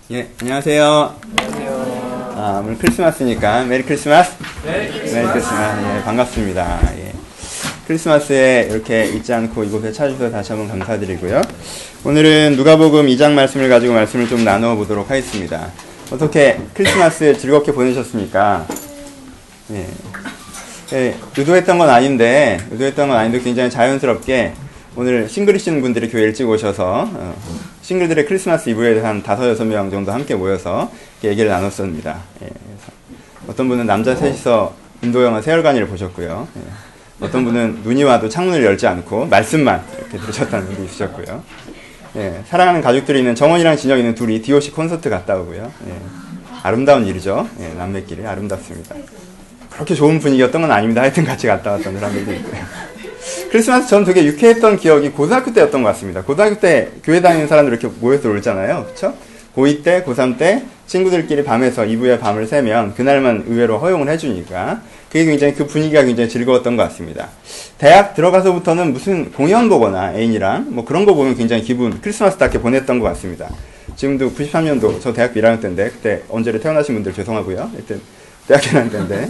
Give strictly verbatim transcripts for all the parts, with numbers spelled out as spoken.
예, 안녕하세요. 안녕하세요. 아, 오늘 크리스마스니까 메리 크리스마스. 메리 크리스마스. 메리 크리스마스. 예, 반갑습니다. 예. 크리스마스에 이렇게 잊지 않고 이곳에 찾아주셔서 다시 한번 감사드리고요. 오늘은 누가복음 이 장 말씀을 가지고 말씀을 좀 나누어 보도록 하겠습니다. 어떻게 크리스마스 즐겁게 보내셨습니까? 예. 예, 의도했던 건 아닌데, 의도했던 건 아닌데 굉장히 자연스럽게 오늘 싱글이신 분들이 교회 일찍 오셔서 어, 싱글들의 크리스마스 이브에 한 다섯, 여섯 명 정도 함께 모여서 얘기를 나눴습니다. 예, 어떤 분은 남자 셋이서 인도 영화 세월간이를 보셨고요. 예, 어떤 분은 눈이 와도 창문을 열지 않고 말씀만 이렇게 들으셨다는 분도 있으셨고요. 예, 사랑하는 가족들이 있는 정원이랑 진영이 있는 둘이 디오씨 콘서트 갔다 오고요. 예, 아름다운 일이죠. 예, 남매끼리 아름답습니다. 그렇게 좋은 분위기였던 건 아닙니다. 하여튼 같이 갔다 왔던 사람들도 있고요. 크리스마스 전 되게 유쾌했던 기억이 고등학교 때였던 것 같습니다. 고등학교 때 교회 다니는 사람들 이렇게 모여서 놀잖아요. 그쵸? 고이 때, 고삼 때 친구들끼리 밤에서 이브에 밤을 새면 그날만 의외로 허용을 해주니까 그게 굉장히 그 분위기가 굉장히 즐거웠던 것 같습니다. 대학 들어가서부터는 무슨 공연 보거나 애인이랑 뭐 그런 거 보면 굉장히 기분 크리스마스답게 보냈던 것 같습니다. 지금도 구십삼 년도 저 대학교 일 학년 때인데 그때 언제를 태어나신 분들 죄송하고요. 하여튼 대학교 일 학년 때인데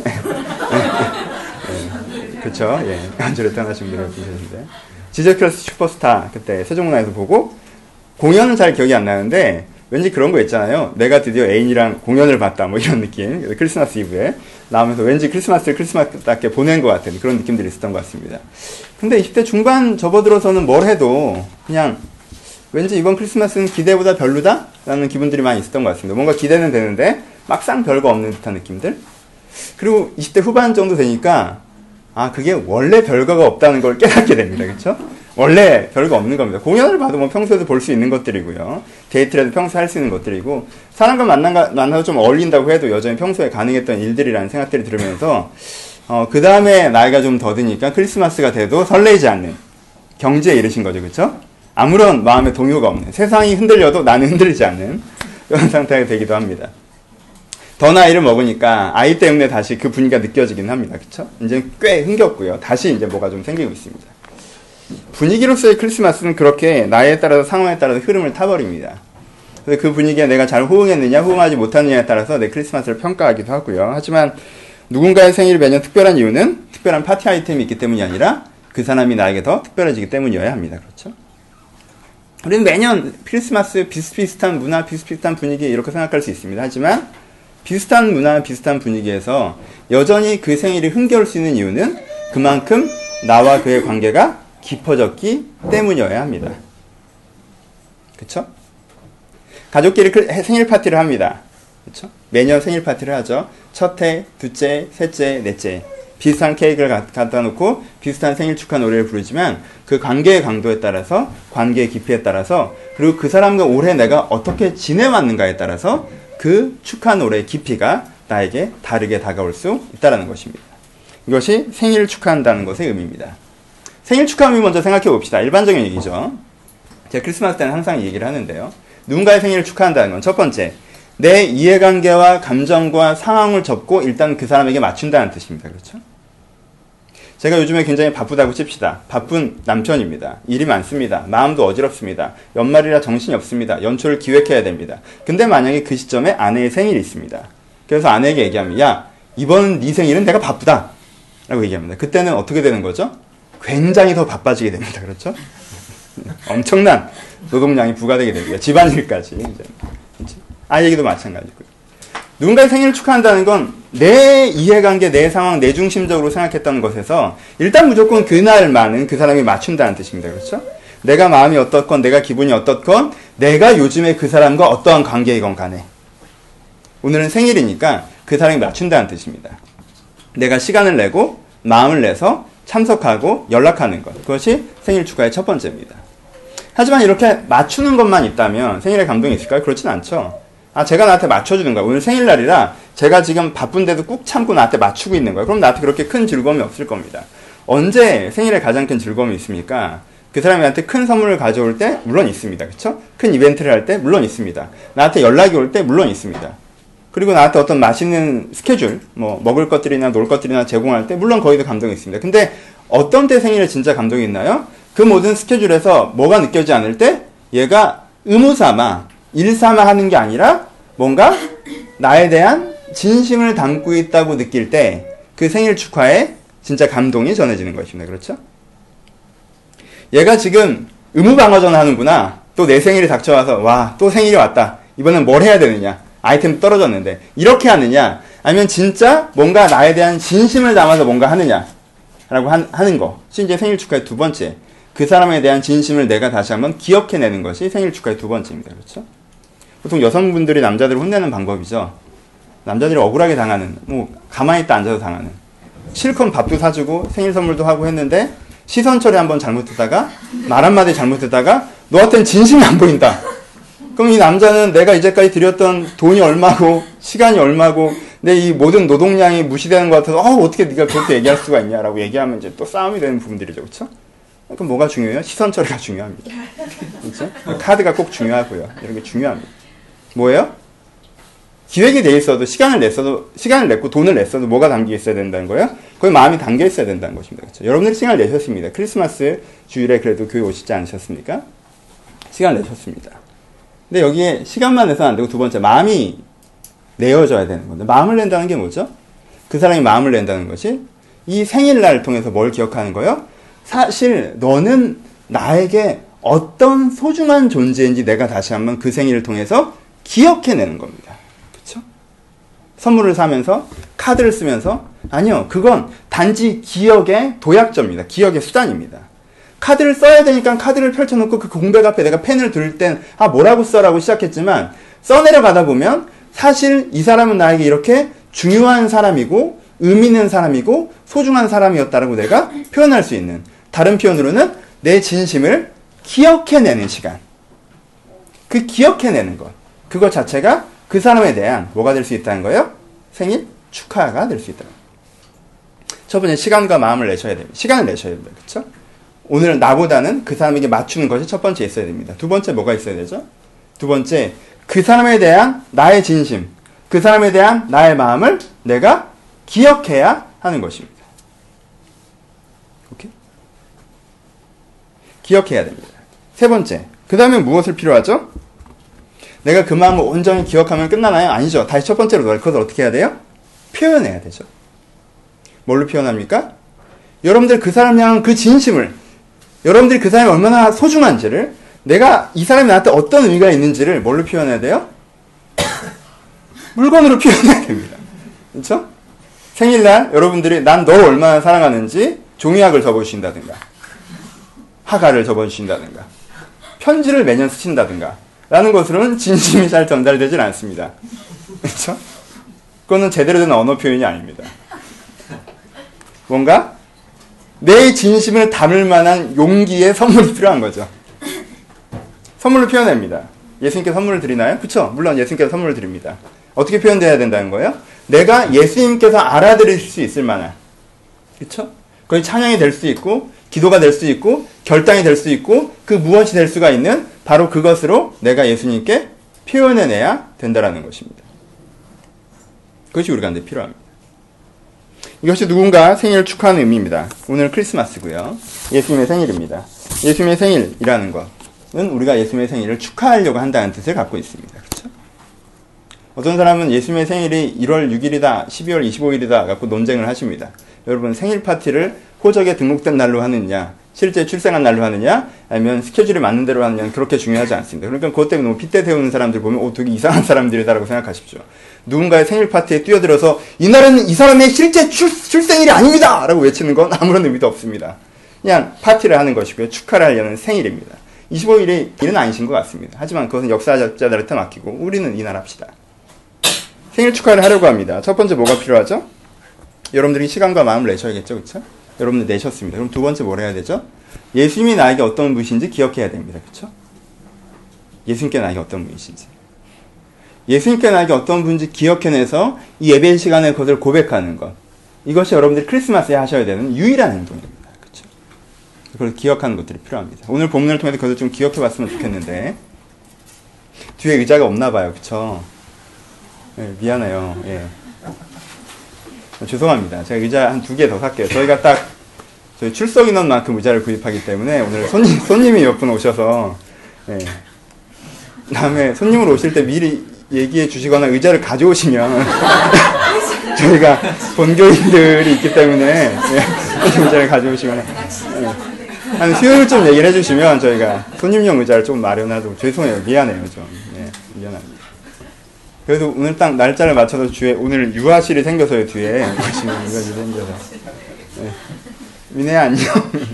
그쵸, 예. 언제를 태어나신 분들 계셨는데 지저클래스 슈퍼스타 그때 세종문화에서 보고 공연은 잘 기억이 안 나는데 왠지 그런 거 있잖아요. 내가 드디어 애인이랑 공연을 봤다 뭐 이런 느낌. 크리스마스 이브에 나오면서 왠지 크리스마스를 크리스마스답게 보낸 것 같은 그런 느낌들이 있었던 것 같습니다. 근데 이십 대 중반 접어들어서는 뭘 해도 그냥 왠지 이번 크리스마스는 기대보다 별로다? 라는 기분들이 많이 있었던 것 같습니다. 뭔가 기대는 되는데 막상 별거 없는 듯한 느낌들. 그리고 이십 대 후반 정도 되니까 아, 그게 원래 별거가 없다는 걸 깨닫게 됩니다. 그쵸? 원래 별거 없는 겁니다. 공연을 봐도 뭐 평소에도 볼 수 있는 것들이고요. 데이트라도 평소에 할 수 있는 것들이고, 사람과 만나가, 만나서 좀 어울린다고 해도 여전히 평소에 가능했던 일들이라는 생각들이 들으면서, 어, 그 다음에 나이가 좀 더 드니까 크리스마스가 돼도 설레지 않는 경지에 이르신 거죠. 그쵸? 아무런 마음의 동요가 없는, 세상이 흔들려도 나는 흔들리지 않는 그런 상태가 되기도 합니다. 더 나이를 먹으니까 아이 때문에 다시 그 분위기가 느껴지긴 합니다. 그쵸? 이제 꽤 흥겹고요. 다시 이제 뭐가 좀 생기고 있습니다. 분위기로서의 크리스마스는 그렇게 나이에 따라서 상황에 따라서 흐름을 타버립니다. 그래서 그 분위기에 내가 잘 호응했느냐, 호응하지 못하느냐에 따라서 내 크리스마스를 평가하기도 하고요. 하지만 누군가의 생일이 매년 특별한 이유는 특별한 파티 아이템이 있기 때문이 아니라 그 사람이 나에게 더 특별해지기 때문이어야 합니다. 그렇죠? 우리는 매년 크리스마스 비슷비슷한 문화, 비슷비슷한 분위기 이렇게 생각할 수 있습니다. 하지만 비슷한 문화, 비슷한 분위기에서 여전히 그 생일이 흥겨울 수 있는 이유는 그만큼 나와 그의 관계가 깊어졌기 때문이어야 합니다. 그쵸? 가족끼리 생일 파티를 합니다. 그쵸? 매년 생일 파티를 하죠. 첫해, 둘째, 셋째, 넷째. 비슷한 케이크를 갖다 놓고 비슷한 생일 축하 노래를 부르지만 그 관계의 강도에 따라서, 관계의 깊이에 따라서, 그리고 그 사람과 올해 내가 어떻게 지내왔는가에 따라서 그 축하 노래의 깊이가 나에게 다르게 다가올 수 있다는 것입니다. 이것이 생일을 축하한다는 것의 의미입니다. 생일 축하 의미 먼저 생각해 봅시다. 일반적인 얘기죠. 제가 크리스마스 때는 항상 얘기를 하는데요. 누군가의 생일을 축하한다는 건 첫 번째, 내 이해관계와 감정과 상황을 접고 일단 그 사람에게 맞춘다는 뜻입니다. 그렇죠? 제가 요즘에 굉장히 바쁘다고 칩시다. 바쁜 남편입니다. 일이 많습니다. 마음도 어지럽습니다. 연말이라 정신이 없습니다. 연초를 기획해야 됩니다. 근데 만약에 그 시점에 아내의 생일이 있습니다. 그래서 아내에게 얘기합니다. 야, 이번 네 생일은 내가 바쁘다. 라고 얘기합니다. 그때는 어떻게 되는 거죠? 굉장히 더 바빠지게 됩니다. 그렇죠? 엄청난 노동량이 부과되게 됩니다. 집안일까지. 이제. 아 얘기도 마찬가지고요. 누군가의 생일을 축하한다는 건 내 이해관계, 내 상황, 내 중심적으로 생각했던 것에서 일단 무조건 그날만은 그 사람이 맞춘다는 뜻입니다. 그렇죠? 내가 마음이 어떻건, 내가 기분이 어떻건, 내가 요즘에 그 사람과 어떠한 관계이건 간에 오늘은 생일이니까 그 사람이 맞춘다는 뜻입니다. 내가 시간을 내고 마음을 내서 참석하고 연락하는 것. 그것이 생일 축하의 첫 번째입니다. 하지만 이렇게 맞추는 것만 있다면 생일에 감동이 있을까요? 그렇진 않죠. 아, 제가 나한테 맞춰주는 거야. 오늘 생일날이라 제가 지금 바쁜데도 꾹 참고 나한테 맞추고 있는 거야. 그럼 나한테 그렇게 큰 즐거움이 없을 겁니다. 언제 생일에 가장 큰 즐거움이 있습니까? 그 사람이 나한테 큰 선물을 가져올 때 물론 있습니다. 그쵸? 큰 이벤트를 할 때 물론 있습니다. 나한테 연락이 올 때 물론 있습니다. 그리고 나한테 어떤 맛있는 스케줄, 뭐 먹을 것들이나 놀 것들이나 제공할 때 물론 거기도 감동이 있습니다. 근데 어떤 때 생일에 진짜 감동이 있나요? 그 모든 스케줄에서 뭐가 느껴지지 않을 때 얘가 의무삼아 일삼아 하는 게 아니라 뭔가 나에 대한 진심을 담고 있다고 느낄 때 그 생일 축하에 진짜 감동이 전해지는 것입니다. 그렇죠? 얘가 지금 의무방어전 하는구나. 또 내 생일이 닥쳐와서 와, 또 생일이 왔다. 이번엔 뭘 해야 되느냐. 아이템 떨어졌는데 이렇게 하느냐, 아니면 진짜 뭔가 나에 대한 진심을 담아서 뭔가 하느냐 라고 한, 하는 거. 이제 생일 축하의 두 번째, 그 사람에 대한 진심을 내가 다시 한번 기억해내는 것이 생일 축하의 두 번째입니다. 그렇죠? 보통 여성분들이 남자들을 혼내는 방법이죠. 남자들이 억울하게 당하는, 뭐 가만히 있다 앉아서 당하는, 실컷 밥도 사주고 생일 선물도 하고 했는데 시선 처리 한번 잘못했다가 말 한마디 잘못했다가 너한테는 진심이 안 보인다. 그럼 이 남자는 내가 이제까지 들였던 돈이 얼마고 시간이 얼마고 내 이 모든 노동량이 무시되는 것 같아서 어, 어떻게 네가 그렇게 얘기할 수가 있냐라고 얘기하면 이제 또 싸움이 되는 부분들이죠. 그렇죠? 그럼 뭐가 중요해요? 시선 처리가 중요합니다. 그렇죠? 카드가 꼭 중요하고요. 이런 게 중요합니다. 뭐예요? 기획이 돼 있어도 시간을 냈어도 시간을 냈고 돈을 냈어도 뭐가 담겨 있어야 된다는 거예요? 거기 마음이 담겨 있어야 된다는 것입니다. 그렇죠? 여러분들이 시간을 내셨습니다. 크리스마스 주일에 그래도 교회 오시지 않으셨습니까? 시간을 내셨습니다. 근데 여기에 시간만 내서는 안 되고 두 번째, 마음이 내어져야 되는 건데, 마음을 낸다는 게 뭐죠? 그 사람이 마음을 낸다는 것이 이 생일날을 통해서 뭘 기억하는 거예요? 사실 너는 나에게 어떤 소중한 존재인지 내가 다시 한번 그 생일을 통해서 기억해내는 겁니다. 그렇죠? 선물을 사면서, 카드를 쓰면서, 아니요, 그건 단지 기억의 도약점입니다. 기억의 수단입니다. 카드를 써야 되니까 카드를 펼쳐놓고 그 공백 앞에 내가 펜을 들 땐, 아, 뭐라고 써라고 시작했지만, 써내려가다 보면, 사실 이 사람은 나에게 이렇게 중요한 사람이고, 의미 있는 사람이고, 소중한 사람이었다라고 내가 표현할 수 있는, 다른 표현으로는 내 진심을 기억해내는 시간. 그 기억해내는 것. 그것 자체가 그 사람에 대한 뭐가 될 수 있다는 거예요? 생일 축하가 될 수 있다. 첫 번째, 시간과 마음을 내셔야 됩니다. 시간을 내셔야 됩니다. 그렇죠? 오늘 나보다는 그 사람에게 맞추는 것이 첫 번째 있어야 됩니다. 두 번째 뭐가 있어야 되죠? 두 번째, 그 사람에 대한 나의 진심, 그 사람에 대한 나의 마음을 내가 기억해야 하는 것입니다. 오케이? 기억해야 됩니다. 세 번째, 그 다음에 무엇을 필요하죠? 내가 그 마음을 온전히 기억하면 끝나나요? 아니죠. 다시 첫 번째로 돌아요. 그것을 어떻게 해야 돼요? 표현해야 되죠. 뭘로 표현합니까? 여러분들 그 사람을 향한 그 진심을, 여러분들이 그 사람이 얼마나 소중한지를, 내가 이 사람이 나한테 어떤 의미가 있는지를 뭘로 표현해야 돼요? 물건으로 표현해야 됩니다. 그렇죠? 생일날 여러분들이 난 너를 얼마나 사랑하는지 종이학을 접어주신다든가, 하가를 접어주신다든가, 편지를 매년 쓰신다든가 라는 것으로는 진심이 잘 전달되질 않습니다. 그렇죠? 그거는 제대로 된 언어 표현이 아닙니다. 뭔가 내 진심을 담을 만한 용기의 선물이 필요한 거죠. 선물로 표현합니다. 예수님께 선물을 드리나요? 그렇죠? 물론 예수님께서 선물을 드립니다. 어떻게 표현돼야 된다는 거예요? 내가 예수님께서 알아들을 수 있을 만한, 그렇죠? 그게 찬양이 될 수 있고, 기도가 될 수 있고, 결단이 될 수 있고, 그 무엇이 될 수가 있는 바로 그것으로 내가 예수님께 표현해내야 된다는 것입니다. 그것이 우리가 한테 필요합니다. 이것이 누군가 생일을 축하하는 의미입니다. 오늘 크리스마스고요. 예수님의 생일입니다. 예수님의 생일이라는 것은 우리가 예수님의 생일을 축하하려고 한다는 뜻을 갖고 있습니다. 그렇죠? 어떤 사람은 예수님의 생일이 일월 육일이다, 십이월 이십오일이다 갖고 논쟁을 하십니다. 여러분, 생일 파티를 호적에 등록된 날로 하느냐, 실제 출생한 날로 하느냐, 아니면 스케줄이 맞는 대로 하느냐는 그렇게 중요하지 않습니다. 그러니까 그것 때문에 너무 핏대 세우는 사람들 보면 오, 되게 이상한 사람들이다라고 생각하십시오. 누군가의 생일 파티에 뛰어들어서 이날은 이 사람의 실제 출, 출생일이 아닙니다! 라고 외치는 건 아무런 의미도 없습니다. 그냥 파티를 하는 것이고요. 축하를 하려는 생일입니다. 이십오일이 일은 아니신 것 같습니다. 하지만 그것은 역사자들한테 맡기고 우리는 이날 합시다. 생일 축하를 하려고 합니다. 첫 번째 뭐가 필요하죠? 여러분들이 시간과 마음을 내셔야겠죠. 그렇죠? 여러분들 내셨습니다. 그럼 두 번째 뭘 해야 되죠? 예수님이 나에게 어떤 분이신지 기억해야 됩니다. 그렇죠? 예수님께 나에게 어떤 분이신지. 예수님께 나에게 어떤 분인지 기억해내서 이 예배 시간에 그것을 고백하는 것. 이것이 여러분들이 크리스마스에 하셔야 되는 유일한 행동입니다. 그렇죠? 그걸 기억하는 것들이 필요합니다. 오늘 본문을 통해서 그것을 좀 기억해봤으면 좋겠는데 뒤에 의자가 없나 봐요. 그렇죠? 네, 미안해요. 예. 죄송합니다. 제가 의자 한 두 개 더 살게요. 저희가 딱 저희 출석 인원만큼 의자를 구입하기 때문에 오늘 손님, 손님이 몇 분 오셔서, 예. 다음에 손님으로 오실 때 미리 얘기해 주시거나 의자를 가져오시면 저희가 본교인들이 있기 때문에 예, 의자를 가져오시거나 예, 한 수요일 좀 얘기를 해주시면 저희가 손님용 의자를 좀 마련하도록 죄송해요. 미안해요. 좀 예, 미안합니다. 그래도 오늘 딱 날짜를 맞춰서 주에 오늘 유아실이 생겨서요. 뒤에 보시면 유아실이 생겨서 예. 민혜야 안녕.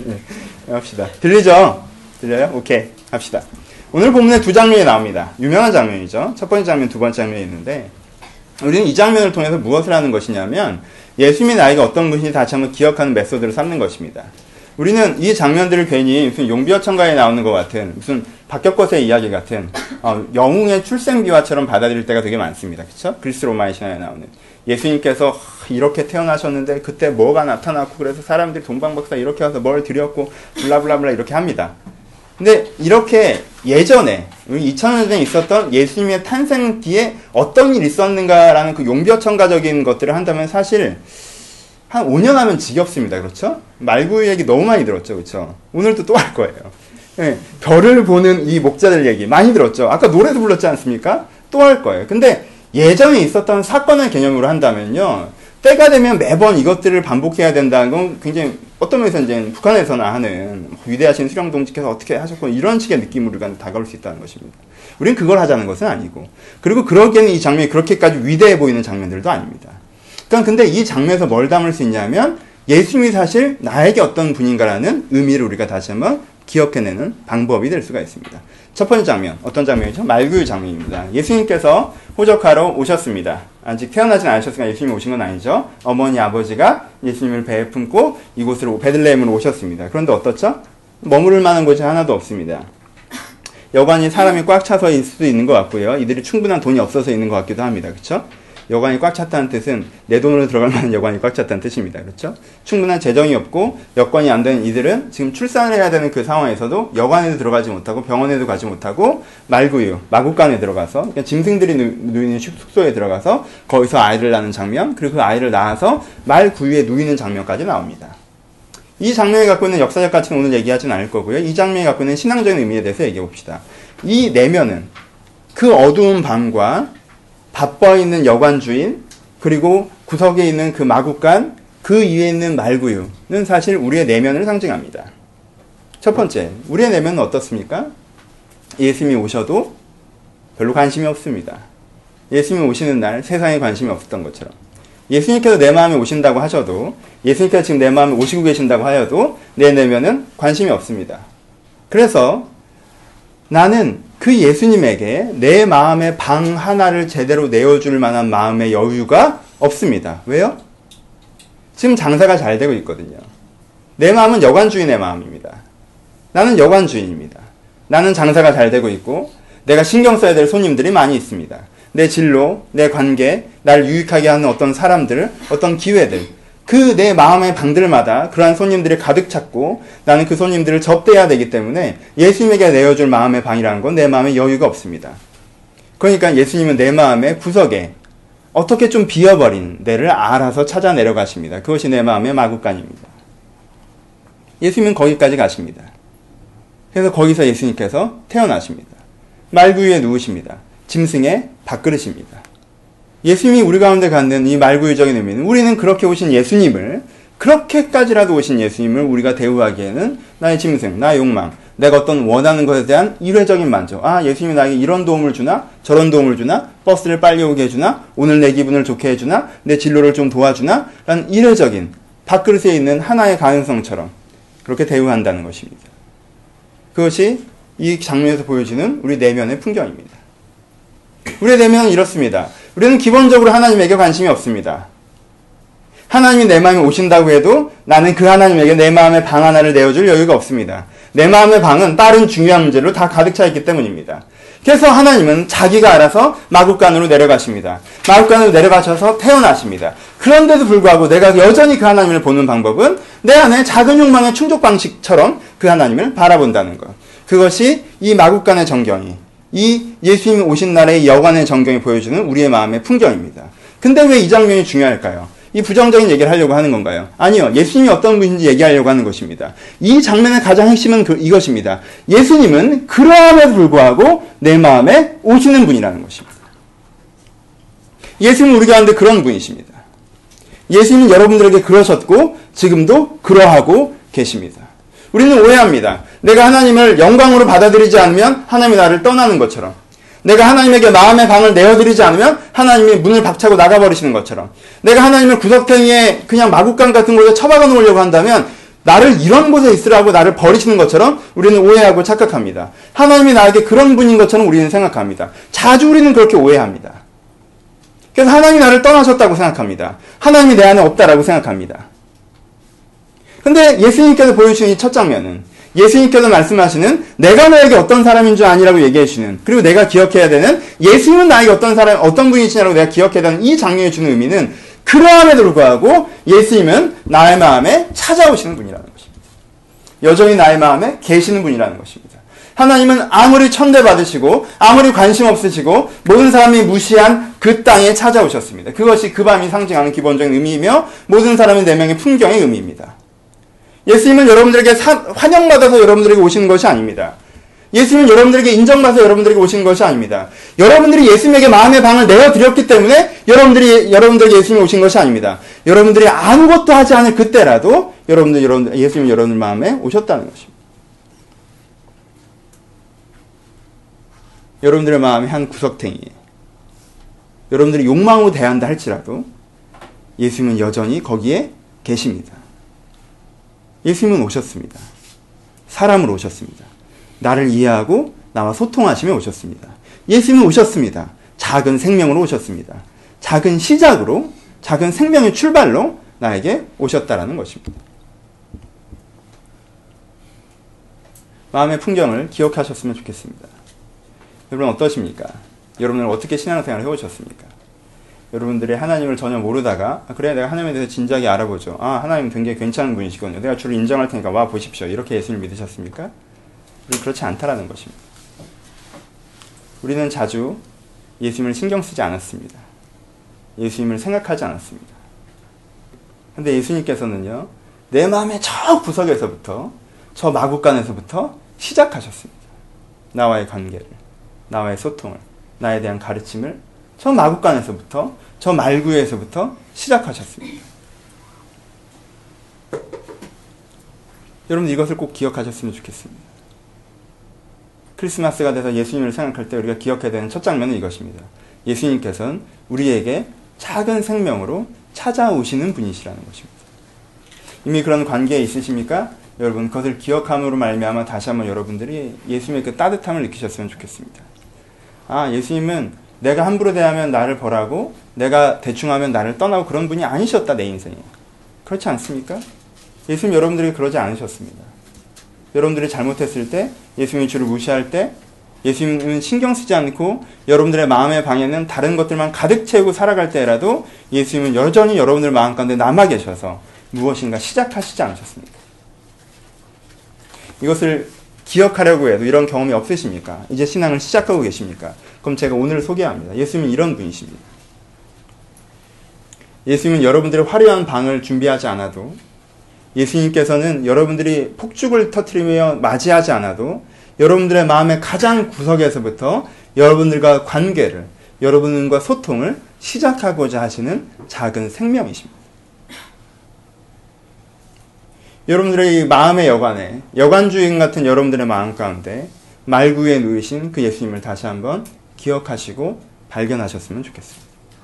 예, 합시다. 들리죠? 들려요? 오케이 합시다. 오늘 본문에 두 장면이 나옵니다. 유명한 장면이죠. 첫 번째 장면, 두 번째 장면이 있는데 우리는 이 장면을 통해서 무엇을 하는 것이냐면 예수님이 나에게 어떤 분인지 다시 한번 기억하는 메소드를 삼는 것입니다. 우리는 이 장면들을 괜히 무슨 용비어천가에 나오는 것 같은 무슨 박격것의 이야기 같은 어, 영웅의 출생비화처럼 받아들일 때가 되게 많습니다. 그렇죠? 그리스 로마의 신화에 나오는 예수님께서 이렇게 태어나셨는데 그때 뭐가 나타났고 그래서 사람들이 동방박사 이렇게 와서 뭘 드렸고 블라블라블라 이렇게 합니다. 근데 이렇게 예전에 이천 년 전에 있었던 예수님의 탄생 뒤에 어떤 일이 있었는가라는 그 용비어천가적인 것들을 한다면 사실 한 오 년 하면 지겹습니다. 그렇죠? 말구유 얘기 너무 많이 들었죠. 그렇죠? 오늘도 또 할 거예요. 네, 별을 보는 이 목자들 얘기 많이 들었죠. 아까 노래도 불렀지 않습니까? 또 할 거예요. 근데 예전에 있었던 사건을 개념으로 한다면요. 때가 되면 매번 이것들을 반복해야 된다는 건 굉장히 어떤 면에서 이제 북한에서나 하는 위대하신 수령동지께서 어떻게 하셨고 이런 식의 느낌으로 우리가 다가올 수 있다는 것입니다. 우리는 그걸 하자는 것은 아니고 그리고 그러기에는 이 장면이 그렇게까지 위대해 보이는 장면들도 아닙니다. 그러니까 근데 이 장면에서 뭘 담을 수 있냐면 예수님이 사실 나에게 어떤 분인가라는 의미를 우리가 다시 한번 기억해내는 방법이 될 수가 있습니다. 첫 번째 장면, 어떤 장면이죠? 말구유 장면입니다. 예수님께서 호적하러 오셨습니다. 아직 태어나진 않으셨으니까 예수님이 오신 건 아니죠. 어머니, 아버지가 예수님을 배에 품고 이곳으로 베들레헴으로 오셨습니다. 그런데 어떻죠? 머무를 만한 곳이 하나도 없습니다. 여관이 사람이 꽉 차서 있을 수도 있는 것 같고요. 이들이 충분한 돈이 없어서 있는 것 같기도 합니다. 그렇죠? 여관이 꽉 찼다는 뜻은 내 돈으로 들어갈 만한 여관이 꽉 찼다는 뜻입니다. 그렇죠? 충분한 재정이 없고 여건이 안 되는 이들은 지금 출산을 해야 되는 그 상황에서도 여관에도 들어가지 못하고 병원에도 가지 못하고 말구유, 마구간에 들어가서 그러니까 짐승들이 누이는 숙소에 들어가서 거기서 아이를 낳는 장면 그리고 그 아이를 낳아서 말구유에 누이는 장면까지 나옵니다. 이 장면이 갖고 있는 역사적 가치는 오늘 얘기하지는 않을 거고요. 이 장면이 갖고 있는 신앙적인 의미에 대해서 얘기해 봅시다. 이 내면은 그 어두운 방과 바빠 있는 여관 주인 그리고 구석에 있는 그 마구간 그 위에 있는 말구유는 사실 우리의 내면을 상징합니다. 첫 번째, 우리의 내면은 어떻습니까? 예수님이 오셔도 별로 관심이 없습니다. 예수님이 오시는 날 세상에 관심이 없었던 것처럼 예수님께서 내 마음에 오신다고 하셔도 예수님께서 지금 내 마음에 오시고 계신다고 하여도 내 내면은 관심이 없습니다. 그래서 나는 그 예수님에게 내 마음의 방 하나를 제대로 내어줄 만한 마음의 여유가 없습니다. 왜요? 지금 장사가 잘 되고 있거든요. 내 마음은 여관주인의 마음입니다. 나는 여관주인입니다. 나는 장사가 잘 되고 있고 내가 신경 써야 될 손님들이 많이 있습니다. 내 진로, 내 관계, 날 유익하게 하는 어떤 사람들, 어떤 기회들 그 내 마음의 방들마다 그러한 손님들이 가득 찼고 나는 그 손님들을 접대해야 되기 때문에 예수님에게 내어줄 마음의 방이라는 건 내 마음에 여유가 없습니다. 그러니까 예수님은 내 마음의 구석에 어떻게 좀 비어버린 데를 알아서 찾아 내려가십니다. 그것이 내 마음의 마구간입니다. 예수님은 거기까지 가십니다. 그래서 거기서 예수님께서 태어나십니다. 말구유에 누우십니다. 짐승의 밥그릇입니다. 예수님이 우리 가운데 갖는 이 말구유적인 의미는 우리는 그렇게 오신 예수님을 그렇게까지라도 오신 예수님을 우리가 대우하기에는 나의 짐승, 나의 욕망, 내가 어떤 원하는 것에 대한 일회적인 만족. 아, 예수님이 나에게 이런 도움을 주나? 저런 도움을 주나? 버스를 빨리 오게 해주나? 오늘 내 기분을 좋게 해주나? 내 진로를 좀 도와주나? 라는 일회적인 밥그릇에 있는 하나의 가능성처럼 그렇게 대우한다는 것입니다. 그것이 이 장면에서 보여지는 우리 내면의 풍경입니다. 우리의 내면은 이렇습니다. 우리는 기본적으로 하나님에게 관심이 없습니다. 하나님이 내 마음에 오신다고 해도 나는 그 하나님에게 내 마음의 방 하나를 내어줄 여유가 없습니다. 내 마음의 방은 다른 중요한 문제로 다 가득 차 있기 때문입니다. 그래서 하나님은 자기가 알아서 마구간으로 내려가십니다. 마구간으로 내려가셔서 태어나십니다. 그런데도 불구하고 내가 여전히 그 하나님을 보는 방법은 내 안에 작은 욕망의 충족 방식처럼 그 하나님을 바라본다는 것. 그것이 이 마구간의 정경이 이 예수님이 오신 날의 여관의 정경이 보여주는 우리의 마음의 풍경입니다. 근데 왜 이 장면이 중요할까요? 이 부정적인 얘기를 하려고 하는 건가요? 아니요. 예수님이 어떤 분인지 얘기하려고 하는 것입니다. 이 장면의 가장 핵심은 그, 이것입니다. 예수님은 그러함에도 불구하고 내 마음에 오시는 분이라는 것입니다. 예수님은 우리 가운데 그런 분이십니다. 예수님은 여러분들에게 그러셨고 지금도 그러하고 계십니다. 우리는 오해합니다. 내가 하나님을 영광으로 받아들이지 않으면 하나님이 나를 떠나는 것처럼, 내가 하나님에게 마음의 방을 내어드리지 않으면 하나님이 문을 박차고 나가버리시는 것처럼, 내가 하나님을 구석탱이에 그냥 마구간 같은 곳에 처박아 놓으려고 한다면 나를 이런 곳에 있으라고 나를 버리시는 것처럼 우리는 오해하고 착각합니다. 하나님이 나에게 그런 분인 것처럼 우리는 생각합니다. 자주 우리는 그렇게 오해합니다. 그래서 하나님이 나를 떠나셨다고 생각합니다. 하나님이 내 안에 없다라고 생각합니다. 근데 예수님께서 보여주신 이 첫 장면은 예수님께서 말씀하시는 내가 너에게 어떤 사람인 줄 아니라고 얘기해 주시는, 그리고 내가 기억해야 되는 예수님은 나에게 어떤 사람, 어떤 분이시냐고 내가 기억해야 되는 이 장면이 주는 의미는 그러함에도 불구하고 예수님은 나의 마음에 찾아오시는 분이라는 것입니다. 여전히 나의 마음에 계시는 분이라는 것입니다. 하나님은 아무리 천대받으시고 아무리 관심 없으시고 모든 사람이 무시한 그 땅에 찾아오셨습니다. 그것이 그 밤이 상징하는 기본적인 의미이며 모든 사람의 네 명의 풍경의 의미입니다. 예수님은 여러분들에게 사, 환영받아서 여러분들에게 오시는 것이 아닙니다. 예수님은 여러분들에게 인정받아서 여러분들에게 오시는 것이 아닙니다. 여러분들이 예수님에게 마음의 방을 내어드렸기 때문에 여러분들이, 여러분들에게 예수님이 오신 것이 아닙니다. 여러분들이 아무것도 하지 않을 그때라도 여러분들, 여러분들, 예수님이 여러분들 마음에 오셨다는 것입니다. 여러분들의 마음의 한 구석탱이에 여러분들이 욕망으로 대한다 할지라도 예수님은 여전히 거기에 계십니다. 예수님은 오셨습니다. 사람으로 오셨습니다. 나를 이해하고 나와 소통하시며 오셨습니다. 예수님은 오셨습니다. 작은 생명으로 오셨습니다. 작은 시작으로, 작은 생명의 출발로 나에게 오셨다라는 것입니다. 마음의 풍경을 기억하셨으면 좋겠습니다. 여러분 어떠십니까? 여러분은 어떻게 신앙생활을 해오셨습니까? 여러분들이 하나님을 전혀 모르다가 아, 그래 내가 하나님에 대해서 진지하게 알아보죠. 아 하나님 굉장히 괜찮은 분이시거든요. 내가 주를 인정할 테니까 와 보십시오. 이렇게 예수님을 믿으셨습니까? 우리는 그렇지 않다라는 것입니다. 우리는 자주 예수님을 신경 쓰지 않았습니다. 예수님을 생각하지 않았습니다. 근데 예수님께서는요, 내 마음의 저 구석에서부터, 저 마구간에서부터 시작하셨습니다. 나와의 관계를, 나와의 소통을, 나에 대한 가르침을 저 마구간에서부터, 저 말구에서부터 시작하셨습니다. 여러분 이것을 꼭 기억하셨으면 좋겠습니다. 크리스마스가 돼서 예수님을 생각할 때 우리가 기억해야 되는 첫 장면은 이것입니다. 예수님께서는 우리에게 작은 생명으로 찾아오시는 분이시라는 것입니다. 이미 그런 관계에 있으십니까? 여러분 그것을 기억함으로 말미암아 다시 한번 여러분들이 예수님의 그 따뜻함을 느끼셨으면 좋겠습니다. 아 예수님은 내가 함부로 대하면 나를 벌하고 내가 대충하면 나를 떠나고 그런 분이 아니셨다 내 인생에. 그렇지 않습니까? 예수님 여러분들에게 그러지 않으셨습니다. 여러분들이 잘못했을 때 예수님이 주를 무시할 때 예수님은 신경 쓰지 않고 여러분들의 마음의 방에는 다른 것들만 가득 채우고 살아갈 때라도 예수님은 여전히 여러분들 마음 가운데 남아 계셔서 무엇인가 시작하시지 않으셨습니까? 이것을 기억하려고 해도 이런 경험이 없으십니까? 이제 신앙을 시작하고 계십니까? 그럼 제가 오늘 소개합니다. 예수님은 이런 분이십니다. 예수님은 여러분들의 화려한 방을 준비하지 않아도 예수님께서는 여러분들이 폭죽을 터뜨리며 맞이하지 않아도 여러분들의 마음의 가장 구석에서부터 여러분들과 관계를, 여러분과 소통을 시작하고자 하시는 작은 생명이십니다. 여러분들의 마음의 여관에, 여관주인 같은 여러분들의 마음 가운데 말구에 누이신 그 예수님을 다시 한번 기억하시고 발견하셨으면 좋겠습니다.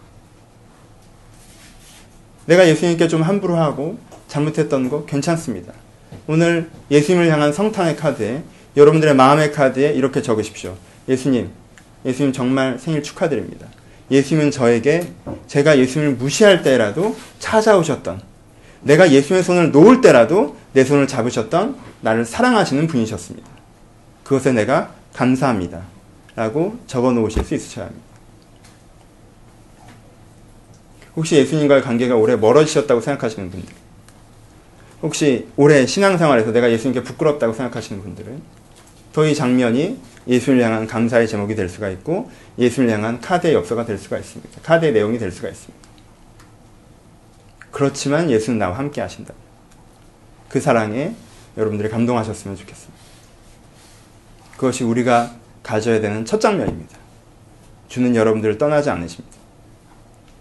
내가 예수님께 좀 함부로 하고 잘못했던 거 괜찮습니다. 오늘 예수님을 향한 성탄의 카드에, 여러분들의 마음의 카드에 이렇게 적으십시오. 예수님, 예수님 정말 생일 축하드립니다. 예수님은 저에게 제가 예수님을 무시할 때라도 찾아오셨던, 내가 예수님의 손을 놓을 때라도 내 손을 잡으셨던 나를 사랑하시는 분이셨습니다. 그것에 내가 감사합니다. 라고 적어 놓으실 수 있으셔야 합니다. 혹시 예수님과의 관계가 오래 멀어지셨다고 생각하시는 분들, 혹시 오래 신앙생활에서 내가 예수님께 부끄럽다고 생각하시는 분들은 더 이 장면이 예수님을 향한 감사의 제목이 될 수가 있고 예수님을 향한 카드의 엽서가 될 수가 있습니다. 카드의 내용이 될 수가 있습니다. 그렇지만 예수는 나와 함께 하신다. 그 사랑에 여러분들이 감동하셨으면 좋겠습니다. 그것이 우리가 가져야 되는 첫 장면입니다. 주는 여러분들을 떠나지 않으십니다.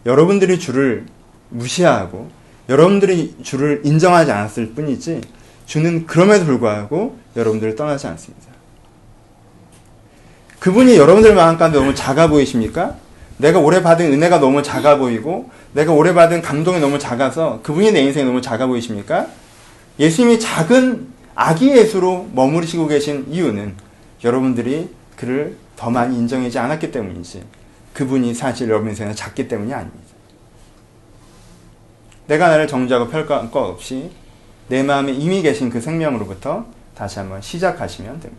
여러분들이 주를 무시하고 여러분들이 주를 인정하지 않았을 뿐이지 주는 그럼에도 불구하고 여러분들을 떠나지 않습니다. 그분이 여러분들 마음 가운데 너무 작아 보이십니까? 내가 오래 받은 은혜가 너무 작아 보이고 내가 오래 받은 감동이 너무 작아서 그분이 내 인생이 너무 작아 보이십니까? 예수님이 작은 아기 예수로 머무르시고 계신 이유는 여러분들이 그를 더 많이 인정하지 않았기 때문이지 그분이 사실 여러분 인생에 작기 때문이 아닙니다. 내가 나를 정죄하고 평가할 것 없이 내 마음에 이미 계신 그 생명으로부터 다시 한번 시작하시면 됩니다.